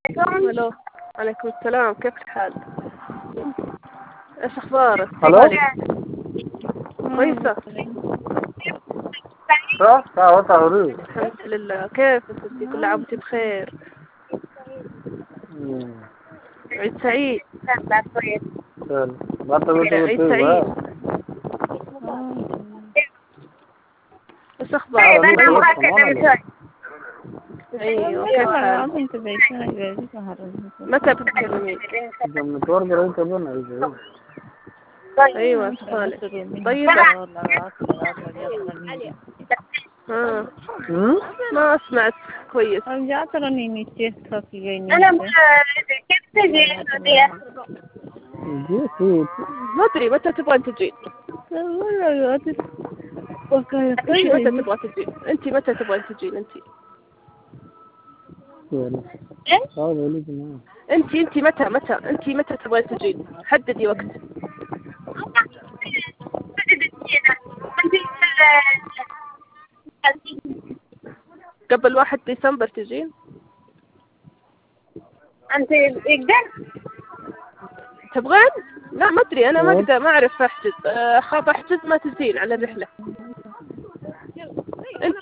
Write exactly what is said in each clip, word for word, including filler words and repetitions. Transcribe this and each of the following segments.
الو. عليكم السلام، كيف الحال؟ ايش اخبارك؟ الو. كويسة؟ صح صح صح. الحمد لله. كيف ستي؟ كل عام وانت بخير. عيد سعيد. عيد سعيد. ايش اخبارك؟ ايوه، كيف حالك؟ متى بتتكلمين؟ ايوه صالح. طيبة. ها. ما سمعت كويس. انا ما ادري متى تبغين تجين. انتي متى تبغى تجين؟ انتي متى تبغين تجين انتي؟ انتي انتي متى متى انتي متى تبغين تجين؟ حددي وقت. قبل واحد ديسمبر تجين؟ انت يقدر؟ تبغين؟ لا ما ادري، انا ما اقدر، ما اعرف احجز. اخاف احجز ما تجين على الرحلة. انت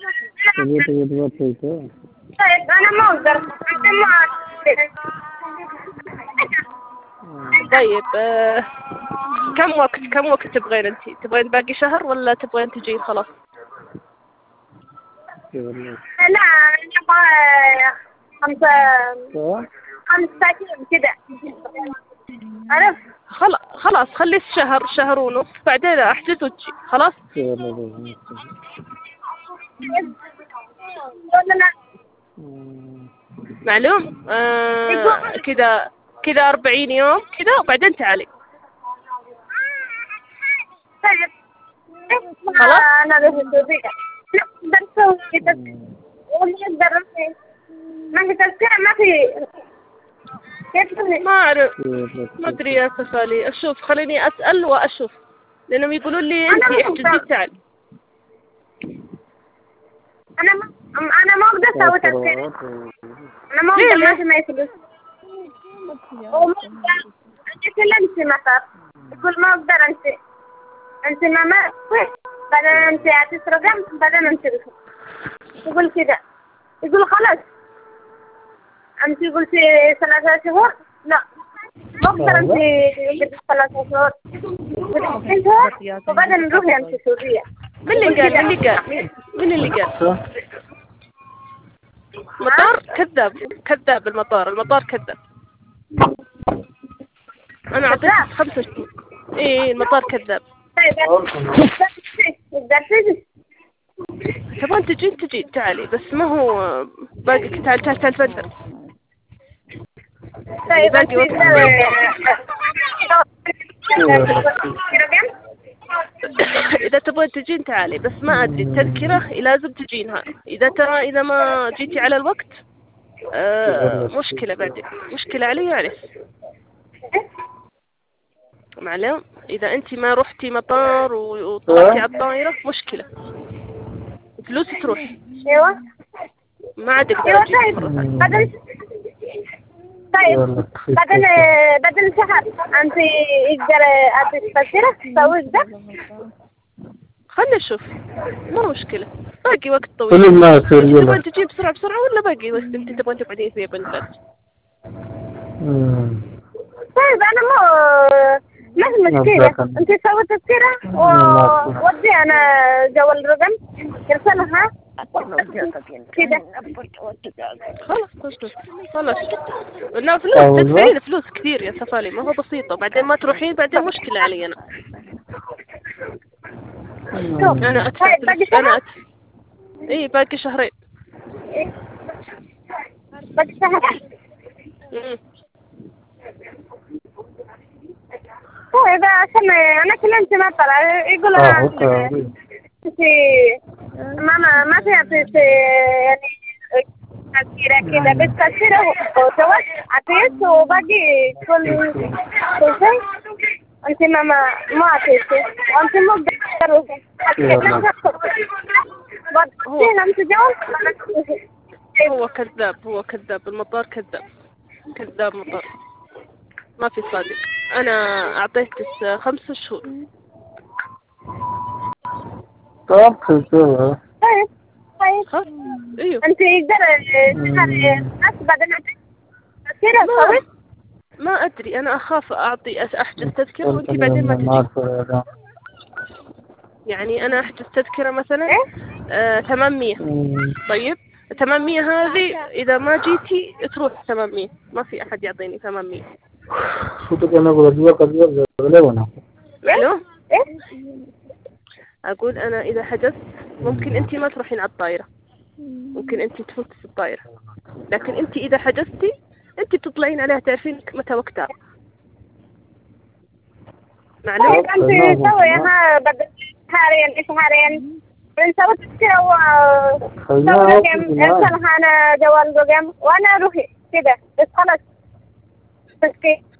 طيب انا ما اقدر. طيب آه، كم وقت كم وقت تبغين انتي؟ تبغين باقي شهر ولا تبغين تجين خلاص؟ لا انا ابغى خمسة خمسة يوم كده. عرفت؟ خلاص خلاص خلي شهر شهر ونص بعدين احجز وتجي خلاص. معلوم. آه كذا كذا أربعين يوم كذا وبعدين تعالي. طيب خلاص. انا بس السعودية لا اقدر اسوي كده ولا اقدر ما في تذكرة ما في كيف ما اعرف ما ادري يا سفالي. اشوف خليني اسال واشوف لانهم يقولون لي انت احجزي تعالي. انا ما انا ما اقدر اسوي تذكرة. انا ما اقدر ما في ما فلوس. انت كلمتي مطر يقول ما اقدر انت انت ما ما بعدين انت اعطيت رقم بعدين انت يقول كذا. يقول خلاص انت قلتي ثلاثة شهور. لا ما اقدر انت قلتي ثلاثة شهور وبعدين نروح انت السعودية. من اللي قال من اللي قال من اللي قال مطار كذاب كذاب. المطار المطار كذاب. انا اعطيك خمسة شهور. ايه المطار كذاب. تبغين تجين تجي تعالي بس ما هو باقي. تعال تعال تعال تفضل. طيب باقي وقت. إذا تبغين تجين تعالي بس ما أدري التذكرة لازم تجينها. إذا ترى إذا ما جيتي على الوقت آه مشكلة بعدين مشكلة علي عليك. معلوم. إذا أنت ما رحتي مطار وطلعتي على الطائرة مشكلة فلوس تروح. ايوه ما عاد اقدر ايوه. اجيب طيب مرة ثانية. بدل طيب بدل بدل شهر انت يقدر اعطيك تذكرة تسوي ده. خلنا نشوف مو مشكلة. باقي وقت طويل. تبغين تجي بسرعة بسرعة ولا باقي وقت انت تبغين تقعدين في بنجلاديش؟ طيب انا مو ما في مشكلة. انت سوي تذكرة وودي انا جوال الرقم يرسلها كده. خلاص خلاص خلاص. لا فلوس تدفعين فلوس كثير يا سفالي ما هو بسيطة. بعدين ما تروحين بعدين مشكلة علي أنا. أنا أدفع فلوس. أنا أدفع. إيه باقي شهرين. باقي شهر. طيب عشان أنا كلمت مطر يقول ما ما ما في يعني تذكرة كذا بس تذكرة وجواب عطيت وباقي كل كل شيء أنت ما ما ما عطيتي وأنت مو بتروحي. هو هو كذاب هو كذاب. المطار كذاب. كذاب مطر، ما في صادق. أنا أعطيتك خمسة شهور. طب كذاب. طيب طيب خلاص أيوه. أنت يقدر ناس بعدين كذا ما, ما أدري، أنا أخاف أعطي أحجز تذكرة وأنت بعدين ما تجي. يعني أنا أحجز تذكرة مثلا آه ثمانمية. طيب ثمانمية هذه إذا ما جيتي تروح ثمانمية، ما في أحد يعطيني ثمانمية. شو تقولنا قبل قبل قبل معلوم؟ أقول أنا إذا حجزت ممكن أنت ما تروحين على الطائرة، ممكن أنت تفوتي في الطائرة، لكن أنت إذا حجزتي أنت بتطلعين عليها تعرفين متى وقتها. معلوم؟ طيب أنت سويها بدل شهرين شهرين من سوت كذا و سوي رقم ارسلها أنا جوال رقم وأنا روحي كذا بس خلاص بس كي